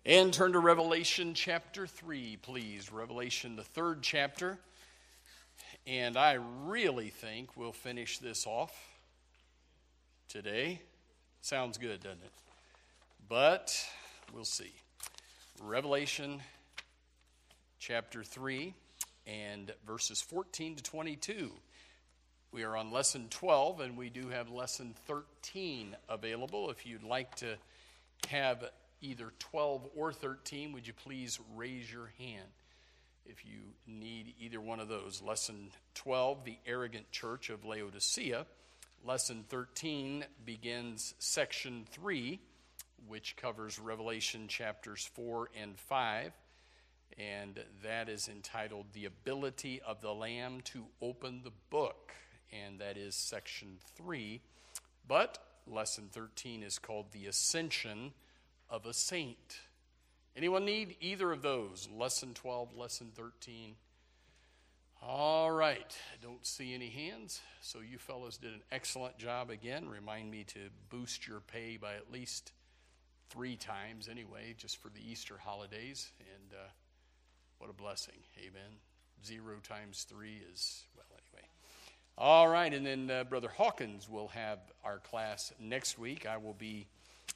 And turn to Revelation chapter 3, please. Revelation, the third chapter. And I really think we'll finish this off today. Sounds good, doesn't it? But we'll see. Revelation chapter 3 and verses 14 to 22. We are on lesson 12, and we do have lesson 13 available. If you'd like to have either 12 or 13, would you please raise your hand if you need either one of those. Lesson 12, the arrogant church of Laodicea. Lesson 13 begins section 3, which covers Revelation chapters 4 and 5, and that is entitled The Ability of the Lamb to Open the Book, and that is section 3. But lesson 13 is called The Ascension of a Saint. Anyone need either of those? Lesson 12, lesson 13. All right. I don't see any hands, so you fellows did an excellent job again. Remind me to boost your pay by at least 3 times anyway, just for the Easter holidays. And what a blessing. Amen. 0 times 3 is, well, anyway. All right, and then Brother Hawkins will have our class next week. I will be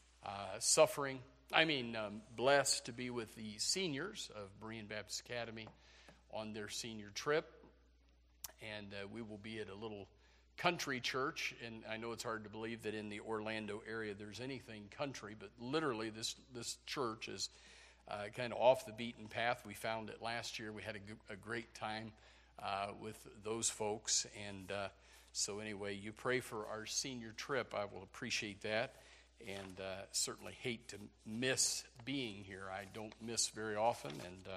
blessed to be with the seniors of Berean Baptist Academy on their senior trip. And we will be at a little country church. And I know it's hard to believe that in the Orlando area there's anything country, but literally this church is kind of off the beaten path. We found it last year. We had a great time with those folks. And so anyway, you pray for our senior trip. I will appreciate that. And certainly hate to miss being here. I don't miss very often,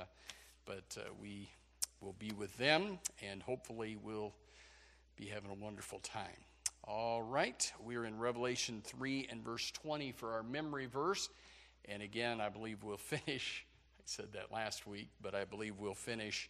but we will be with them, and hopefully we'll be having a wonderful time. All right, we're in Revelation 3 and verse 20 for our memory verse. And again, I believe we'll finish, I said that last week, but I believe we'll finish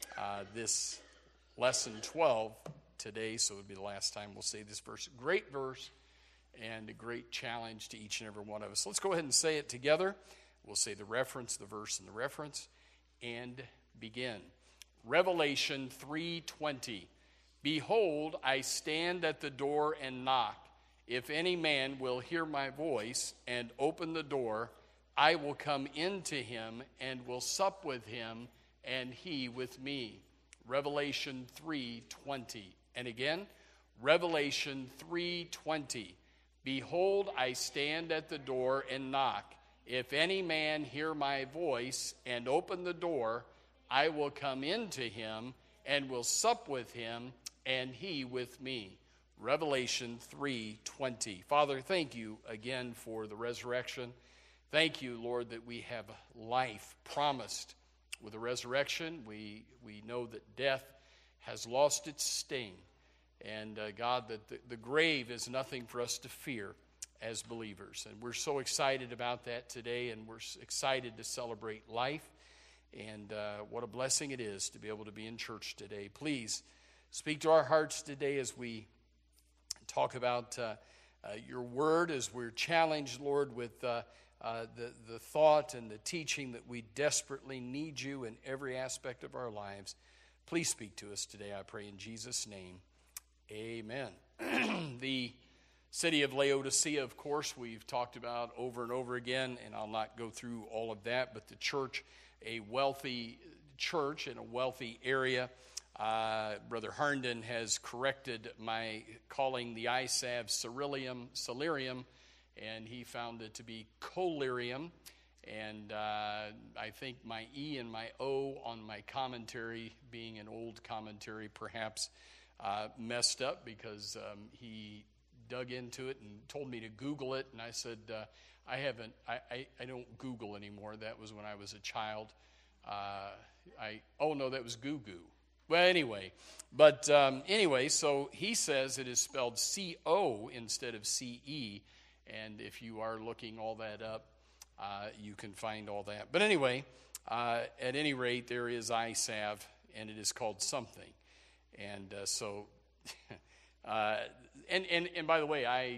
this lesson 12 today, so it'll be the last time we'll say this verse. Great verse. And a great challenge to each and every one of us. Let's go ahead and say it together. We'll say the reference, the verse, and the reference, and begin. Revelation 3:20. Behold, I stand at the door and knock. If any man will hear my voice and open the door, I will come into him and will sup with him, and he with me. Revelation 3:20. And again, Revelation 3:20. Behold, I stand at the door and knock. If any man hear my voice and open the door, I will come into him and will sup with him, and he with me. Revelation 3:20. Father, thank you again for the resurrection. Thank you, Lord, that we have life promised with the resurrection. We know that death has lost its sting. And God, that the grave is nothing for us to fear as believers. And we're so excited about that today, and we're excited to celebrate life. And what a blessing it is to be able to be in church today. Please speak to our hearts today as we talk about your word, as we're challenged, Lord, with the thought and the teaching that we desperately need you in every aspect of our lives. Please speak to us today, I pray in Jesus' name. Amen. The city of Laodicea, of course, we've talked about over and over again, and I'll not go through all of that, but the church, a wealthy church in a wealthy area. Brother Herndon has corrected my calling the ISAV Celerium, and he found it to be Collyrium. And I think my E and my O on my commentary, being an old commentary, perhaps messed up because he dug into it and told me to Google it, and I said I don't Google anymore. That was when I was a child. That was Goo Goo. Well, anyway, so he says it is spelled C-O instead of C-E, and if you are looking all that up, you can find all that. But anyway, at any rate, there is ISAV, and it is called something. And and by the way, I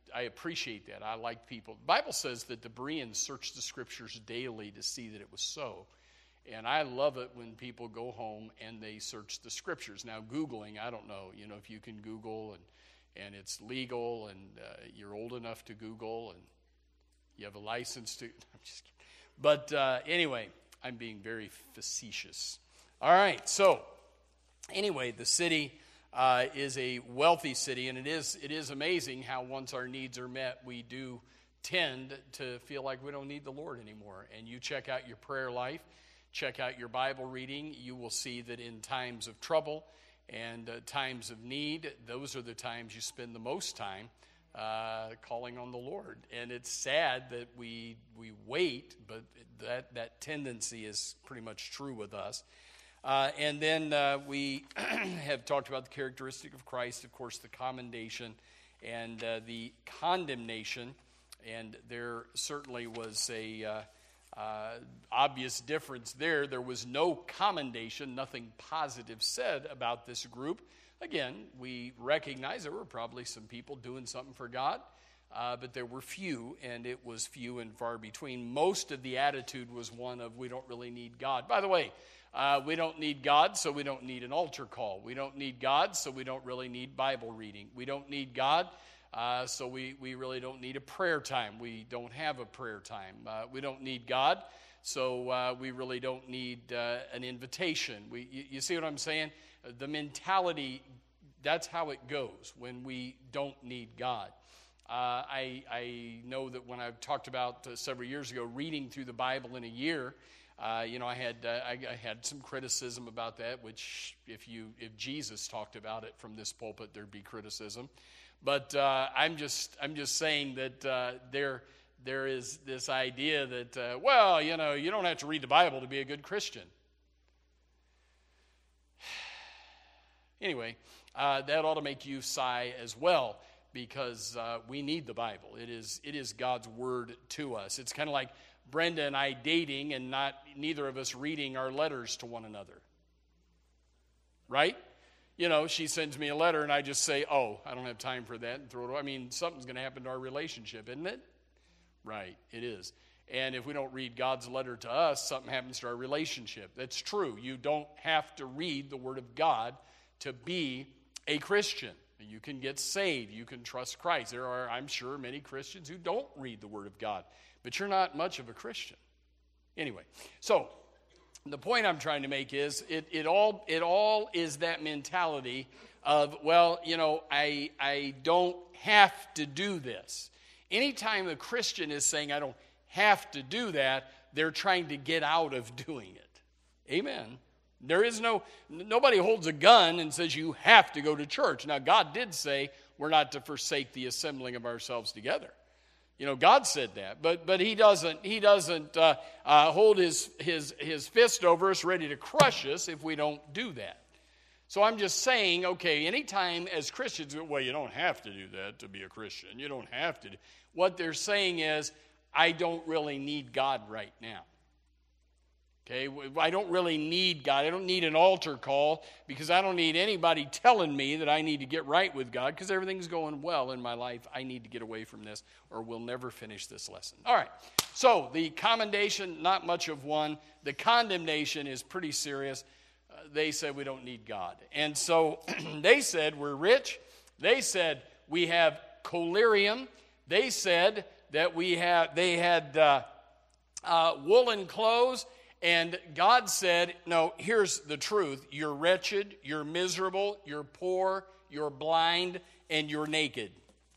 I appreciate that. I like people. The Bible says that the Bereans searched the Scriptures daily to see that it was so. And I love it when people go home and they search the Scriptures. Now, Googling, I don't know, if you can Google and it's legal and you're old enough to Google and you have a license to. I'm just kidding. But anyway, I'm being very facetious. All right, so anyway, the city is a wealthy city, and it is amazing how once our needs are met, we do tend to feel like we don't need the Lord anymore. And you check out your prayer life, check out your Bible reading, you will see that in times of trouble and times of need, those are the times you spend the most time calling on the Lord. And it's sad that we wait, but that tendency is pretty much true with us. And then we have talked about the characteristic of Christ, of course, the commendation and the condemnation. And there certainly was a obvious difference there. There was no commendation, nothing positive said about this group. Again, we recognize there were probably some people doing something for God, but there were few, and it was few and far between. Most of the attitude was one of, we don't really need God. By the way, we don't need God, so we don't need an altar call. We don't need God, so we don't really need Bible reading. We don't need God, so we really don't need a prayer time. We don't have a prayer time. We don't need God, so we really don't need an invitation. You see what I'm saying? The mentality, that's how it goes when we don't need God. I know that when I've talked about several years ago reading through the Bible in a year, I had some criticism about that, which if Jesus talked about it from this pulpit, there'd be criticism. But I'm just saying that there is this idea that you don't have to read the Bible to be a good Christian. Anyway, that ought to make you sigh as well, because we need the Bible. It is God's word to us. It's kind of like Brenda and I dating and neither of us reading our letters to one another. Right? She sends me a letter and I just say, oh, I don't have time for that, and throw it away. I mean, something's going to happen to our relationship, isn't it? Right, it is. And if we don't read God's letter to us, something happens to our relationship. That's true. You don't have to read the Word of God to be a Christian. You can get saved. You can trust Christ. There are, I'm sure, many Christians who don't read the Word of God. But you're not much of a Christian. Anyway, so the point I'm trying to make is it all is that mentality of, I don't have to do this. Anytime a Christian is saying, I don't have to do that, they're trying to get out of doing it. Amen. There is nobody holds a gun and says you have to go to church. Now, God did say we're not to forsake the assembling of ourselves together. God said that, but He doesn't hold his fist over us, ready to crush us if we don't do that. So I'm just saying, okay, anytime as Christians, well, you don't have to do that to be a Christian. You don't have to. What they're saying is, I don't really need God right now. Okay, I don't really need God. I don't need an altar call because I don't need anybody telling me that I need to get right with God because everything's going well in my life. I need to get away from this or we'll never finish this lesson. All right, so the commendation, not much of one. The condemnation is pretty serious. They said we don't need God. And so they said we're rich. They said we have collyrium. They said that they had woolen clothes. And God said, no, here's the truth. You're wretched, you're miserable, you're poor, you're blind, and you're naked.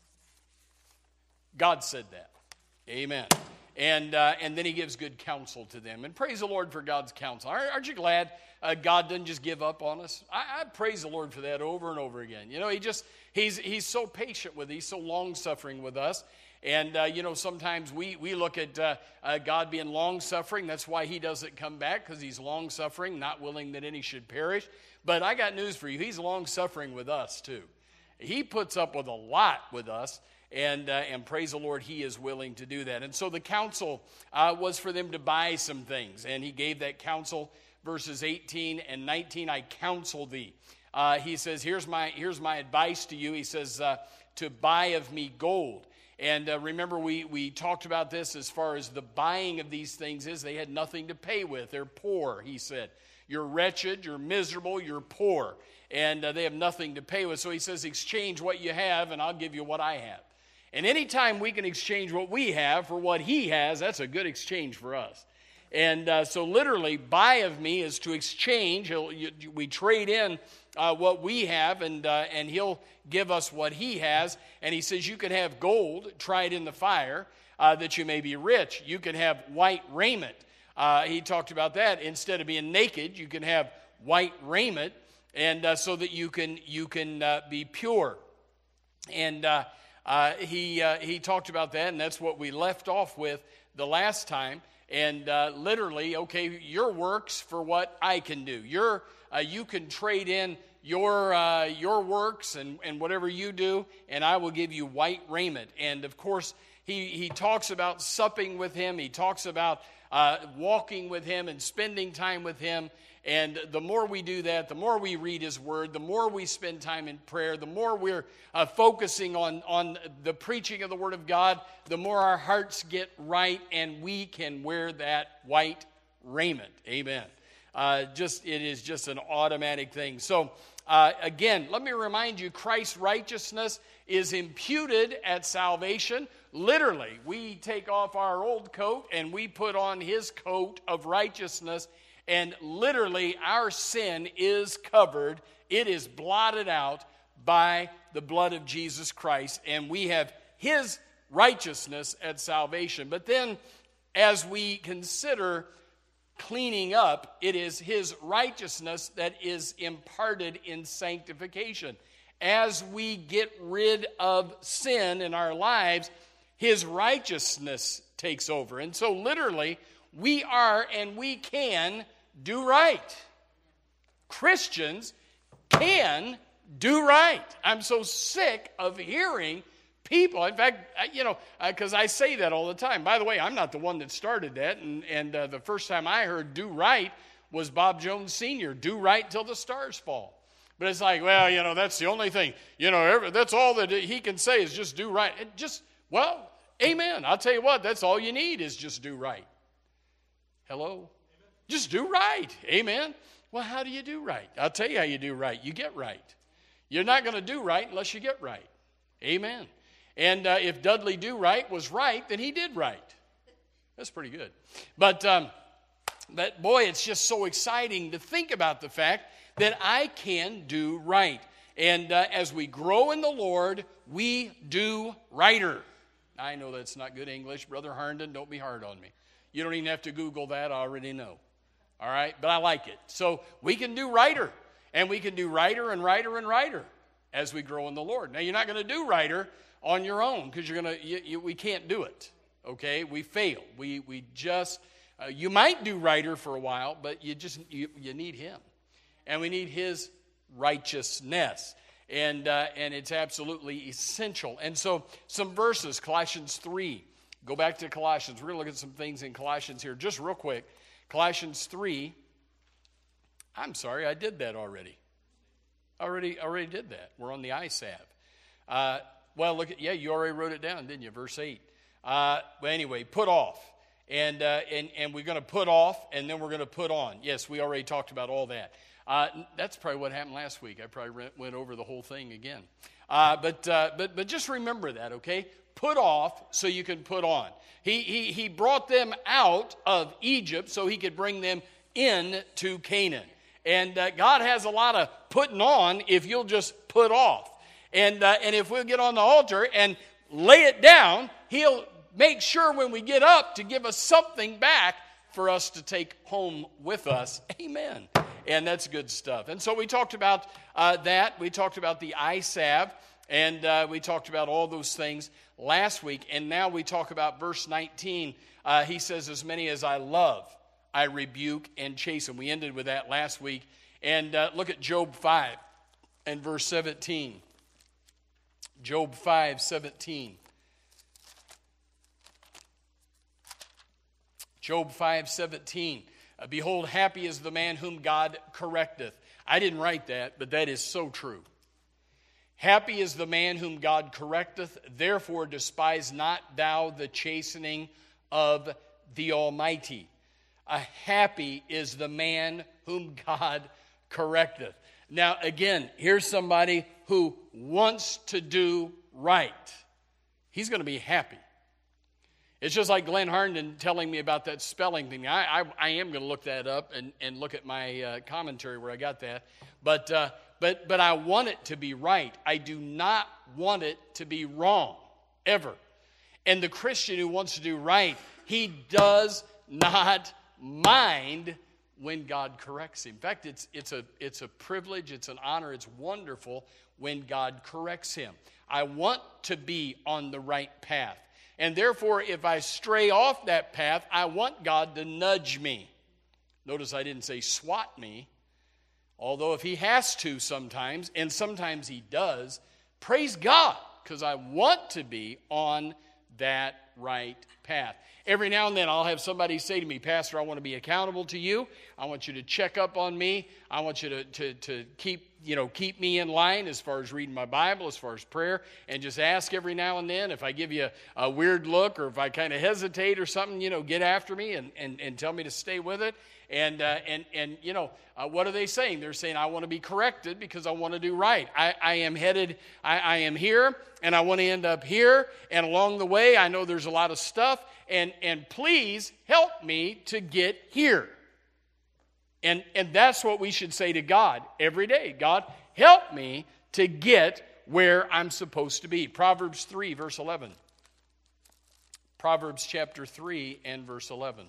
God said that. Amen. And then He gives good counsel to them. And praise the Lord for God's counsel. Aren't you glad God doesn't just give up on us? I praise the Lord for that over and over again. He's so patient with us. He's so long-suffering with us. And, sometimes we look at God being long-suffering. That's why He doesn't come back, because He's long-suffering, not willing that any should perish. But I got news for you. He's long-suffering with us, too. He puts up with a lot with us, and praise the Lord, He is willing to do that. And so the counsel was for them to buy some things, and He gave that counsel, verses 18 and 19, I counsel thee. He says, here's my advice to you. He says, to buy of me gold. And remember, we talked about this as far as the buying of these things is. They had nothing to pay with. They're poor, he said. You're wretched, you're miserable, you're poor. And they have nothing to pay with. So he says, exchange what you have, and I'll give you what I have. And anytime we can exchange what we have for what he has, that's a good exchange for us. And so literally, buy of me is to exchange. We trade in what we have, and he'll give us what he has. And he says, you can have gold, try it in the fire, that you may be rich. You can have white raiment. He talked about that. Instead of being naked, you can have white raiment, and so that you can be pure. And he talked about that, and that's what we left off with the last time. And literally, okay, your works for what I can do. You can trade in your works and whatever you do, and I will give you white raiment. And of course, he talks about supping with him. He talks about walking with him and spending time with him. And the more we do that, the more we read his word, the more we spend time in prayer, the more we're focusing on the preaching of the word of God, the more our hearts get right and we can wear that white raiment. Amen. It is just an automatic thing. So again, let me remind you, Christ's righteousness is imputed at salvation. Literally, we take off our old coat and we put on his coat of righteousness. And literally, our sin is covered. It is blotted out by the blood of Jesus Christ. And we have his righteousness at salvation. But then, as we consider cleaning up, it is his righteousness that is imparted in sanctification. As we get rid of sin in our lives, his righteousness takes over. And so literally, we are and we can do right. Christians can do right. I'm so sick of hearing people. In fact, because I say that all the time. By the way, I'm not the one that started that. And the first time I heard do right was Bob Jones Sr., do right till the stars fall. But it's like, well, that's the only thing. That's all that he can say is just do right. Amen. I'll tell you what, that's all you need is just do right. Hello? Amen. Just do right. Amen. Well, how do you do right? I'll tell you how you do right. You get right. You're not going to do right unless you get right. Amen. And if Dudley Do Right was right, then he did right. That's pretty good. But boy, it's just so exciting to think about the fact that I can do right. And as we grow in the Lord, we do righter. I know that's not good English. Brother Herndon, don't be hard on me. You don't even have to Google that. I already know. All right? But I like it. So we can do righter. And we can do righter and righter and righter as we grow in the Lord. Now, you're not going to do righter on your own because we can't do it. Okay? We fail. We just, you might do righter for a while, but you need him. And we need his righteousness. And it's absolutely essential. And so some verses, Colossians 3. Go back to Colossians. We're going to look at some things in Colossians here just real quick. Colossians 3. I'm sorry, I did that already. Already did that. We're on the eye salve. You already wrote it down, didn't you? Verse 8. But anyway, put off. And we're going to put off, and then we're going to put on. Yes, we already talked about all that. That's probably what happened last week. I probably went over the whole thing again. But just remember that, okay? Put off so you can put on. He brought them out of Egypt so he could bring them into Canaan. And God has a lot of putting on if you'll just put off. And if we'll get on the altar and lay it down, he'll make sure when we get up to give us something back for us to take home with us. Amen. And that's good stuff. And so we talked about that. We talked about the eye salve. And we talked about all those things last week. And now we talk about verse 19. He says, as many as I love, I rebuke and chasten. We ended with that last week. And look at Job 5 and verse 17. Job 5:17. Job 5:17. Behold, happy is the man whom God correcteth. I didn't write that, but that is so true. Happy is the man whom God correcteth, therefore despise not thou the chastening of the Almighty. Happy is the man whom God correcteth. Now again, here's somebody who wants to do right. He's going to be happy. It's just like Glenn Harnden telling me about that spelling thing. I am going to look that up and look at my commentary where I got that. But I want it to be right. I do not want it to be wrong, ever. And the Christian who wants to do right, he does not mind when God corrects him. In fact, it's a privilege, it's an honor, it's wonderful when God corrects him. I want to be on the right path. And therefore, if I stray off that path, I want God to nudge me. Notice I didn't say swat me. Although if he has to sometimes, and sometimes he does, praise God, because I want to be on that right path. Every now and then I'll have somebody say to me, Pastor, I want to be accountable to you. I want you to check up on me. I want you to keep me in line as far as reading my Bible, as far as prayer, and just ask every now and then if I give you a weird look or if I kind of hesitate or something, get after me and tell me to stay with it. And what are they saying? They're saying, I want to be corrected because I want to do right. I am headed, I am here, and I want to end up here. And along the way, I know there's a lot of stuff. And please help me to get here. And that's what we should say to God every day. God, help me to get where I'm supposed to be. Proverbs 3, verse 11. Proverbs chapter 3 and verse 11.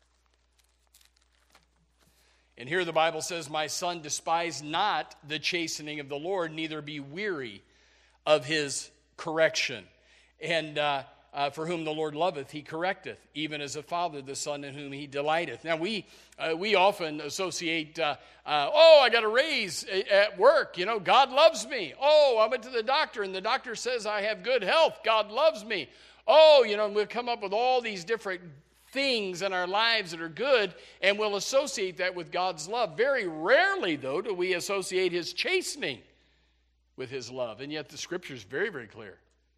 And here the Bible says, My son, despise not the chastening of the Lord, neither be weary of his correction. And for whom the Lord loveth, he correcteth, even as a father the son in whom he delighteth. Now we often associate, I got a raise at work. God loves me. Oh, I went to the doctor and the doctor says I have good health. God loves me. Oh, we'll come up with all these different things in our lives that are good, and we'll associate that with God's love. Very rarely, though, do we associate his chastening with his love. And yet the scripture is very, very clear.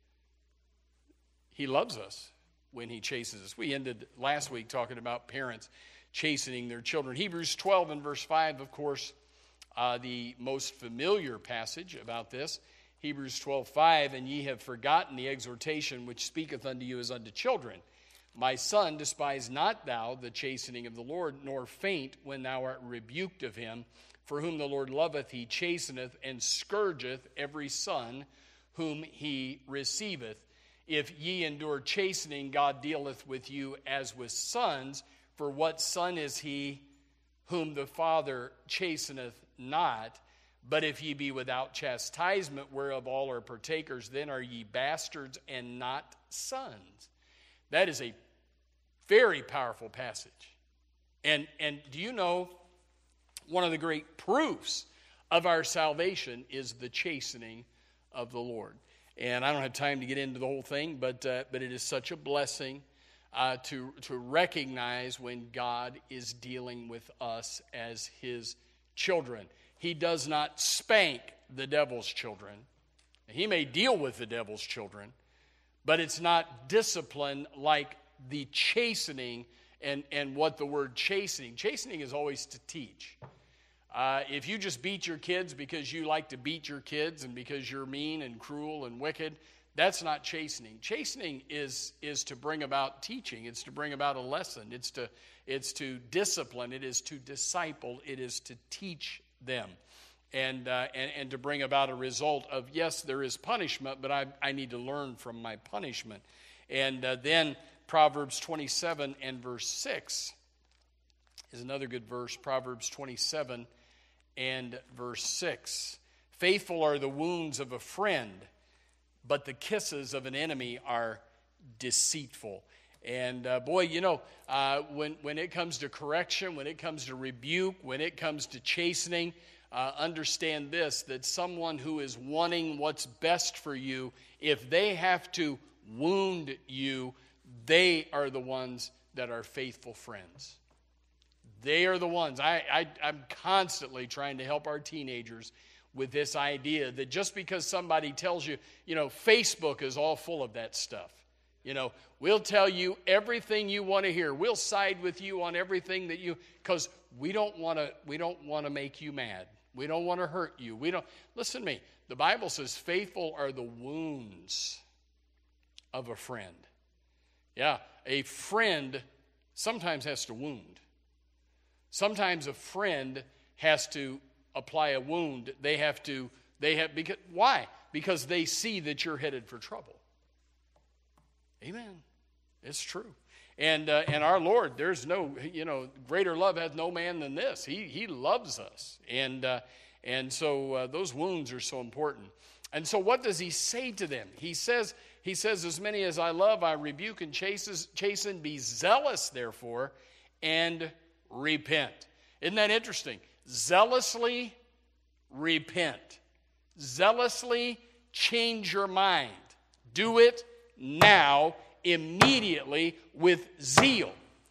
He loves us when he chases us. We ended last week talking about parents chastening their children. Hebrews 12 and verse 5, of course, the most familiar passage about this. Hebrews 12:5, and ye have forgotten the exhortation which speaketh unto you as unto children. My son, despise not thou the chastening of the Lord, nor faint when thou art rebuked of him. For whom the Lord loveth, he chasteneth, and scourgeth every son whom he receiveth. If ye endure chastening, God dealeth with you as with sons. For what son is he whom the Father chasteneth not? But if ye be without chastisement, whereof all are partakers, then are ye bastards and not sons. That is a very powerful passage. And do you know, one of the great proofs of our salvation is the chastening of the Lord. And I don't have time to get into the whole thing, but it is such a blessing to recognize when God is dealing with us as his children. He does not spank the devil's children. He may deal with the devil's children, but it's not discipline like the chastening and what the word chastening. Chastening is always to teach. If you just beat your kids because you like to beat your kids and because you're mean and cruel and wicked, that's not chastening. Chastening is to bring about teaching. It's to bring about a lesson. It's to discipline. It is to disciple. It is to teach them. And to bring about a result of, yes, there is punishment, but I need to learn from my punishment. And then Proverbs 27 and verse 6 is another good verse. Proverbs 27 and verse 6. Faithful are the wounds of a friend, but the kisses of an enemy are deceitful. And when it comes to correction, when it comes to rebuke, when it comes to chastening, understand this, that someone who is wanting what's best for you, if they have to wound you, they are the ones that are faithful friends. They are the ones. I'm constantly trying to help our teenagers with this idea that just because somebody tells you, Facebook is all full of that stuff. We'll tell you everything you want to hear. We'll side with you on everything because we don't want to make you mad. We don't want to hurt you. Listen to me. The Bible says faithful are the wounds of a friend. Yeah, a friend sometimes has to wound. Sometimes a friend has to apply a wound. Why? Because they see that you're headed for trouble. Amen. It's true. And our Lord, there's no, greater love hath no man than this. He loves us. And so those wounds are so important. And so what does he say to them? He says, as many as I love, I rebuke and chasten. Be zealous, therefore, and repent. Isn't that interesting? Zealously repent. Zealously change your mind. Do it now, immediately, with zeal.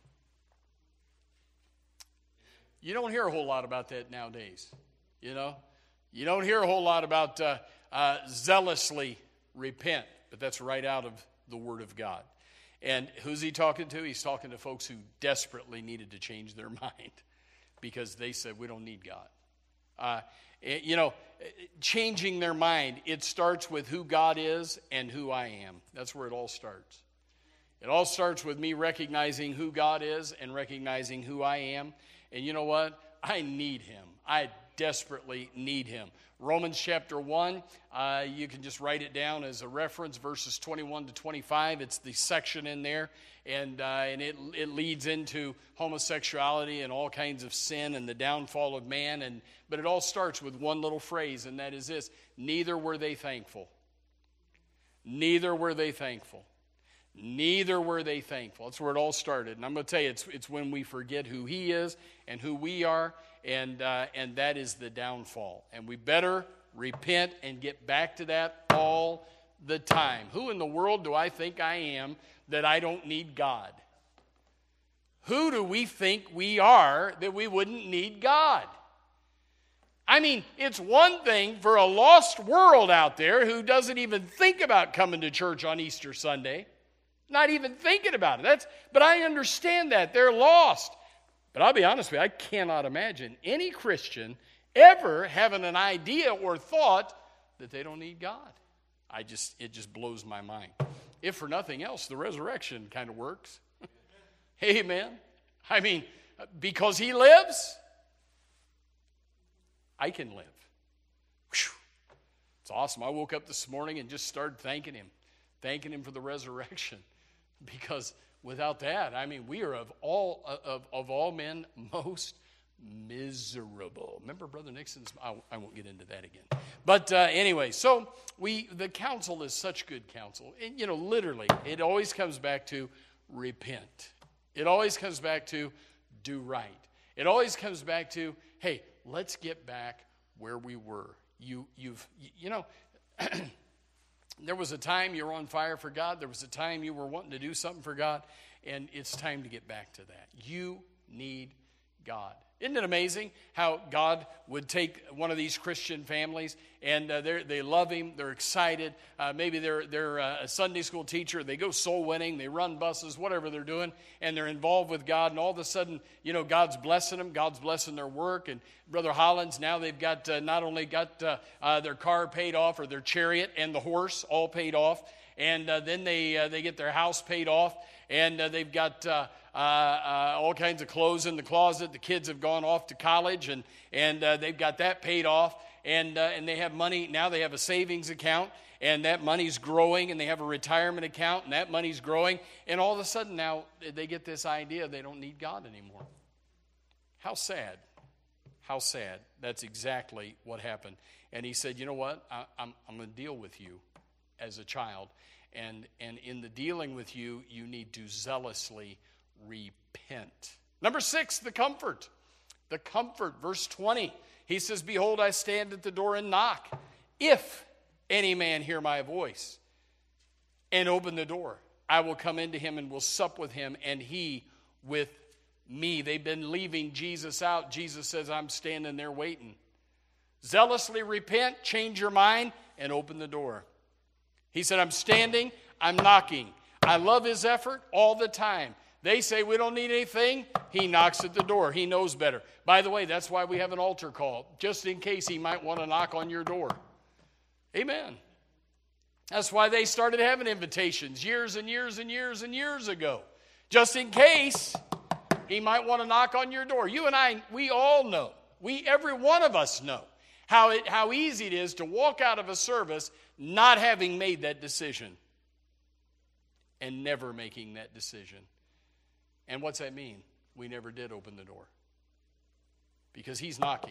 You don't hear a whole lot about that nowadays. You don't hear a whole lot about zealously repent, but that's right out of the Word of God. And who's he talking to? He's talking to folks who desperately needed to change their mind because they said, we don't need God. Changing their mind, it starts with who God is and who I am. That's where it all starts. It all starts with me recognizing who God is and recognizing who I am. And you know what? I need Him. I desperately need Him. Romans chapter 1, you can just write it down as a reference, verses 21 to 25. It's the section in there, and it leads into homosexuality and all kinds of sin and the downfall of man. But it all starts with one little phrase, and that is this: neither were they thankful. Neither were they thankful. Neither were they thankful. That's where it all started. And I'm going to tell you, it's when we forget who He is and who we are, and that is the downfall. And we better repent and get back to that all the time. Who in the world do I think I am that I don't need God? Who do we think we are that we wouldn't need God? I mean, it's one thing for a lost world out there who doesn't even think about coming to church on Easter Sunday. Not even thinking about it. But I understand that. They're lost. But I'll be honest with you, I cannot imagine any Christian ever having an idea or thought that they don't need God. It just blows my mind. If for nothing else, the resurrection kind of works. Amen. I mean, because He lives, I can live. Whew. It's awesome. I woke up this morning and just started thanking Him for the resurrection. Because without that, I mean, we are of all men most miserable. Remember Brother Nixon's? I won't get into that again. But anyway, so the counsel is such good counsel. And, literally, it always comes back to repent. It always comes back to do right. It always comes back to, hey, let's get back where we were. There was a time you were on fire for God. There was a time you were wanting to do something for God. And it's time to get back to that. You need God. Isn't it amazing how God would take one of these Christian families and they love Him, they're excited. Maybe they're a Sunday school teacher. They go soul winning. They run buses, whatever they're doing. And they're involved with God. And all of a sudden, God's blessing them. God's blessing their work. And Brother Hollins, now they've got not only got their car paid off or their chariot and the horse all paid off. And then they get their house paid off. And they've got all kinds of clothes in the closet. The kids have gone off to college, and they've got that paid off. And they have money. Now they have a savings account, and that money's growing. And they have a retirement account, and that money's growing. And all of a sudden now they get this idea they don't need God anymore. How sad. How sad. That's exactly what happened. And He said, you know what? I'm going to deal with you as a child. And in the dealing with you, you need to zealously repent. Number 6, the comfort. The comfort, verse 20. He says, behold, I stand at the door and knock. If any man hear my voice and open the door, I will come into him and will sup with him and he with me. They've been leaving Jesus out. Jesus says, I'm standing there waiting. Zealously repent, change your mind, and open the door. He said, I'm standing, I'm knocking. I love his effort all the time. They say we don't need anything. He knocks at the door. He knows better. By the way, that's why we have an altar call, just in case he might want to knock on your door. Amen. That's why they started having invitations years and years and years and years ago. Just in case he might want to knock on your door. You and I, we all know. Every one of us know how easy it is to walk out of a service not having made that decision and never making that decision. And what's that mean? We never did open the door. Because he's knocking.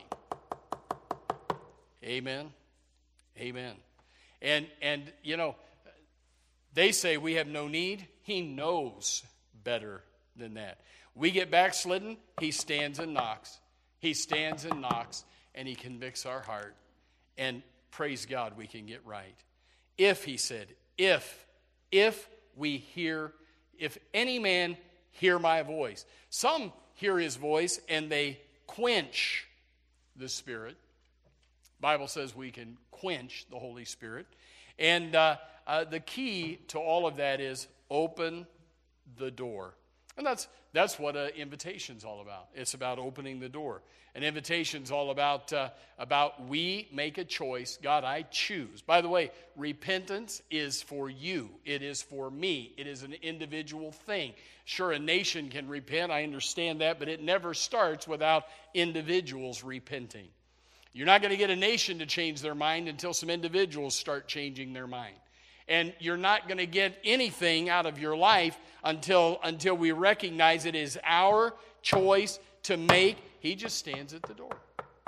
Amen. Amen. And you know, they say we have no need. He knows better than that. We get backslidden, he stands and knocks. He stands and knocks, and he convicts our heart. And praise God, we can get right. If, he said, if we hear, if any man hear my voice. Some hear his voice and they quench the Spirit. Bible says we can quench the Holy Spirit. And the key to all of that is open the door. And that's what an invitation's all about. It's about opening the door. An invitation's all about we make a choice. God, I choose. By the way, repentance is for you. It is for me. It is an individual thing. Sure, a nation can repent. I understand that. But it never starts without individuals repenting. You're not going to get a nation to change their mind until some individuals start changing their mind. And you're not going to get anything out of your life until we recognize it is our choice to make. He just stands at the door.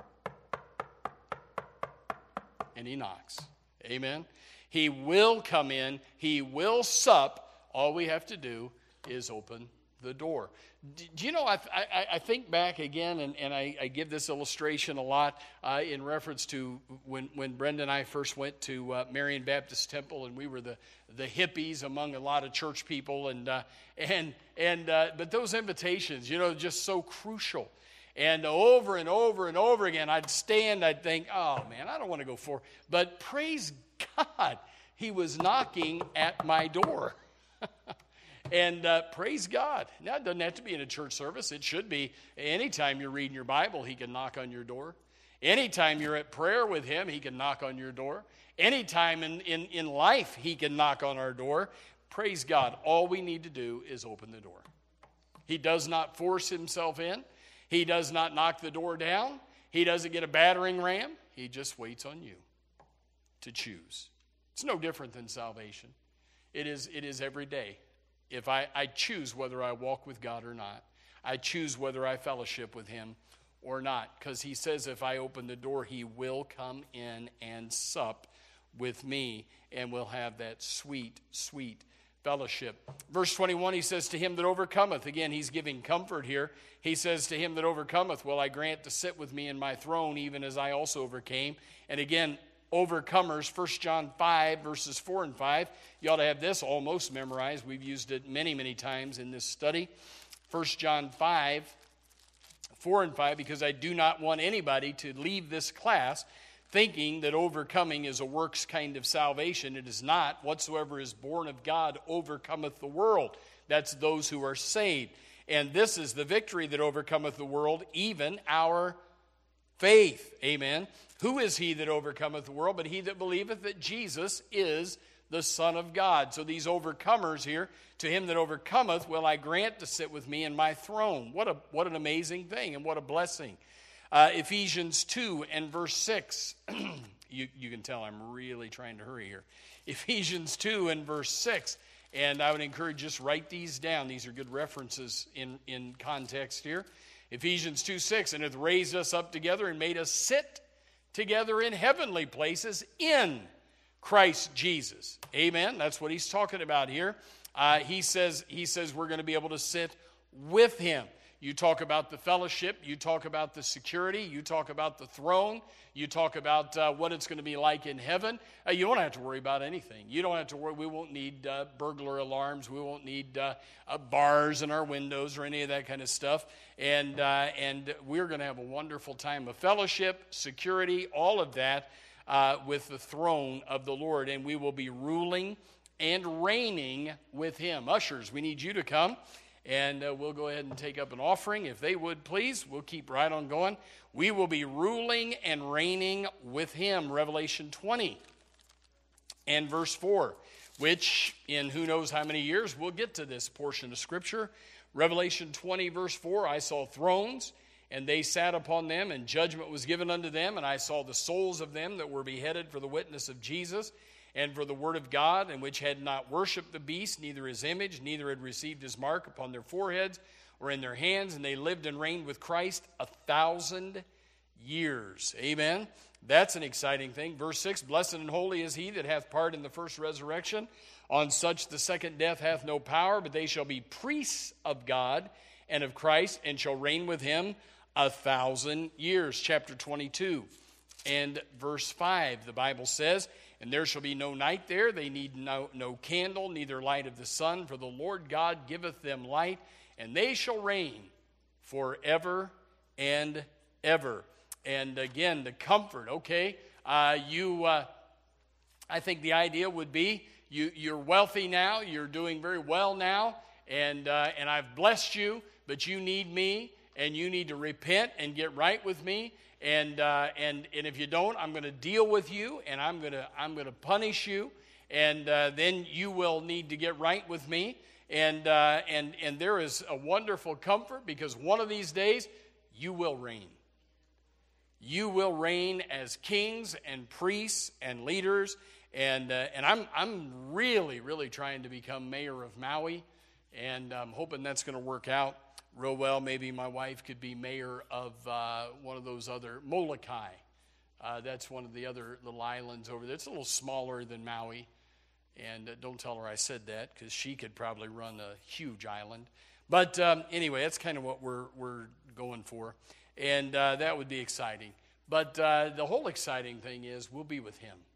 And he knocks. Amen. He will come in. He will sup. All we have to do is open the door. Do you know, I think back again, and I give this illustration a lot in reference to when Brenda and I first went to Marion Baptist Temple, and we were the hippies among a lot of church people, but those invitations, you know, just so crucial. And over and over and over again, I'd stand, I'd think, oh man, I don't want to go forward. But praise God, he was knocking at my door. And praise God. Now, it doesn't have to be in a church service. It should be anytime you're reading your Bible, he can knock on your door. Anytime you're at prayer with him, he can knock on your door. Anytime in life, he can knock on our door. Praise God. All we need to do is open the door. He does not force himself in. He does not knock the door down. He doesn't get a battering ram. He just waits on you to choose. It's no different than salvation. It is every day. If I choose whether I walk with God or not. I choose whether I fellowship with him or not. Because he says if I open the door, he will come in and sup with me. And we'll have that sweet, sweet fellowship. Verse 21, he says, to him that overcometh. Again, he's giving comfort here. He says, to him that overcometh will I grant to sit with me in my throne, even as I also overcame. And again, overcomers, 1 John 5, verses 4 and 5. You ought to have this almost memorized. We've used it many, many times in this study. 1 John 5, 4 and 5, because I do not want anybody to leave this class thinking that overcoming is a works kind of salvation. It is not. Whatsoever is born of God overcometh the world. That's those who are saved. And this is the victory that overcometh the world, even our faith. Amen. Who is he that overcometh the world? But he that believeth that Jesus is the Son of God. So these overcomers here, to him that overcometh will I grant to sit with me in my throne. What an amazing thing and what a blessing. Ephesians 2 and verse 6. You can tell I'm really trying to hurry here. Ephesians 2 and verse 6. And I would encourage just write these down. These are good references in context here. Ephesians 2:6, and hath raised us up together and made us sit together in heavenly places in Christ Jesus. Amen. That's what he's talking about here. He says we're going to be able to sit with him. You talk about the fellowship. You talk about the security. You talk about the throne. You talk about what it's going to be like in heaven. You don't have to worry about anything. You don't have to worry. We won't need burglar alarms. We won't need bars in our windows or any of that kind of stuff. And we're going to have a wonderful time of fellowship, security, all of that with the throne of the Lord. And we will be ruling and reigning with him. Ushers, we need you to come. And we'll go ahead and take up an offering. If they would, please. We'll keep right on going. We will be ruling and reigning with him. Revelation 20 and verse 4, which in who knows how many years we'll get to this portion of Scripture. Revelation 20, verse 4, I saw thrones, and they sat upon them, and judgment was given unto them. And I saw the souls of them that were beheaded for the witness of Jesus and for the word of God, and which had not worshipped the beast, neither his image, neither had received his mark upon their foreheads or in their hands, and they lived and reigned with Christ 1,000 years. Amen. That's an exciting thing. Verse 6, blessed and holy is he that hath part in the first resurrection. On such the second death hath no power, but they shall be priests of God and of Christ, and shall reign with him 1,000 years. Chapter 22 and verse 5, the Bible says, and there shall be no night there. They need no candle, neither light of the sun, for the Lord God giveth them light, and they shall reign forever and ever. And again, the comfort, okay? I think the idea would be you're wealthy now, you're doing very well now, and I've blessed you, but you need me, and you need to repent and get right with me. And if you don't, I'm going to deal with you, and I'm going to punish you, and then you will need to get right with me. And there is a wonderful comfort, because one of these days you will reign. You will reign as kings and priests and leaders. And I'm really, really trying to become mayor of Maui, and I'm hoping that's going to work out real well. Maybe my wife could be mayor of one of those other, Molokai. That's one of the other little islands over there. It's a little smaller than Maui. And don't tell her I said that, because she could probably run a huge island. But anyway, that's kind of what we're going for. And that would be exciting. But the whole exciting thing is we'll be with him.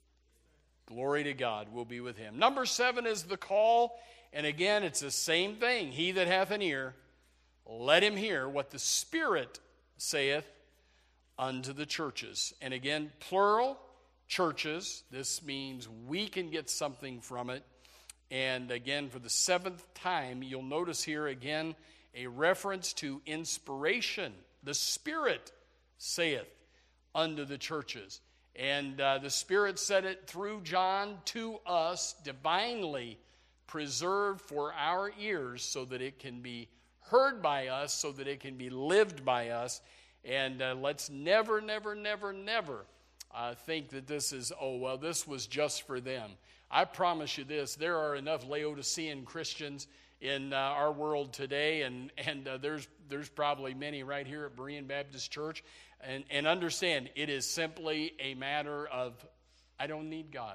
Glory to God, we'll be with him. Number 7 is the call. And again, it's the same thing. He that hath an ear, let him hear what the Spirit saith unto the churches. And again, plural, churches. This means we can get something from it. And again, for the 7th time, you'll notice here again a reference to inspiration. The Spirit saith unto the churches. And the Spirit said it through John to us, divinely preserved for our ears, so that it can be heard by us, so that it can be lived by us. And let's never, never, never, never think that this is, this was just for them. I promise you this, there are enough Laodicean Christians in our world today, and there's probably many right here at Berean Baptist Church. And understand, it is simply a matter of, I don't need God.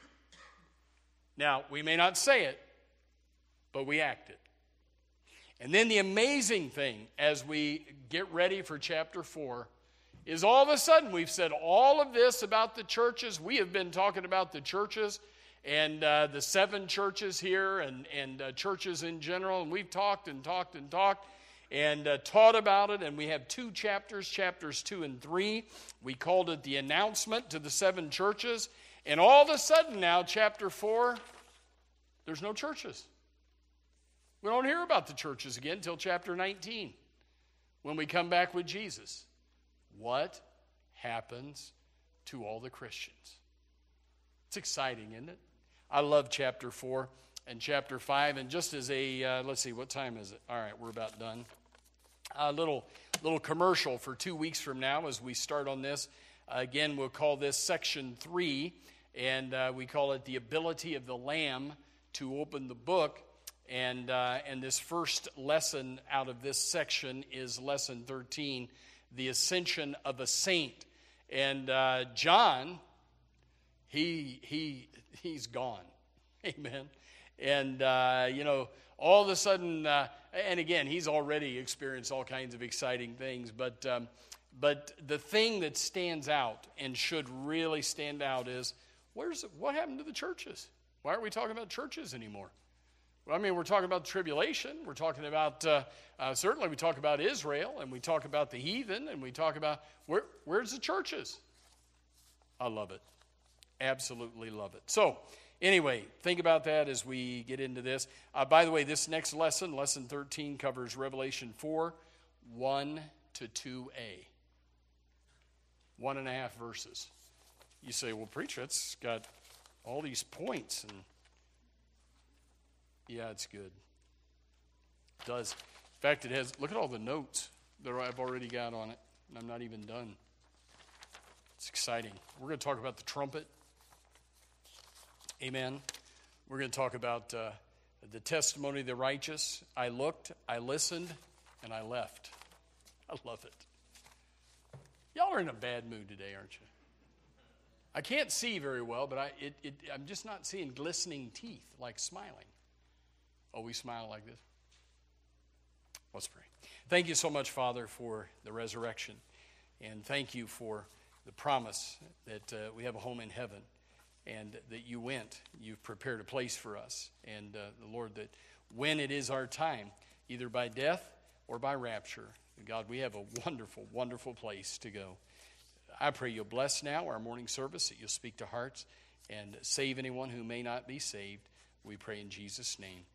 Now, we may not say it, but we act it. And then the amazing thing, as we get ready for chapter 4, is all of a sudden we've said all of this about the churches. We have been talking about the churches and the 7 churches here and churches in general. And we've talked and talked and talked and taught about it. And we have 2 chapters, chapters 2 and 3. We called it the announcement to the 7 churches. And all of a sudden now, chapter 4, there's no churches. We don't hear about the churches again until chapter 19, when we come back with Jesus. What happens to all the Christians? It's exciting, isn't it? I love chapter 4 and chapter 5. And just as a, let's see, what time is it? All right, we're about done. A little commercial for 2 weeks from now as we start on this. Again, we'll call this section 3, and we call it the ability of the Lamb to open the book. And this first lesson out of this section is lesson 13, the ascension of a saint. And John, he's gone. Amen. And, all of a sudden, and again, he's already experienced all kinds of exciting things, but the thing that stands out and should really stand out is, what happened to the churches? Why aren't we talking about churches anymore? Well, I mean, we're talking about the tribulation. We're talking about, certainly we talk about Israel, and we talk about the heathen, and we talk about, where's the churches? I love it. Absolutely love it. So, anyway, think about that as we get into this. By the way, this next lesson, lesson 13, covers Revelation 4, 1 to 2a. 1.5 verses. You say, well, preacher, it's got all these points. And yeah, it's good. It does. In fact, it has, look at all the notes that I've already got on it, and I'm not even done. It's exciting. We're going to talk about the trumpet. Amen. We're going to talk about the testimony of the righteous. I looked, I listened, and I left. I love it. Y'all are in a bad mood today, aren't you? I can't see very well, but I'm just not seeing glistening teeth like smiling. Oh, we smile like this? Let's pray. Thank you so much, Father, for the resurrection. And thank you for the promise that we have a home in heaven and that you went. You've prepared a place for us. And the Lord, that when it is our time, either by death or by rapture, God, we have a wonderful, wonderful place to go. I pray you'll bless now our morning service, that you'll speak to hearts and save anyone who may not be saved. We pray in Jesus' name.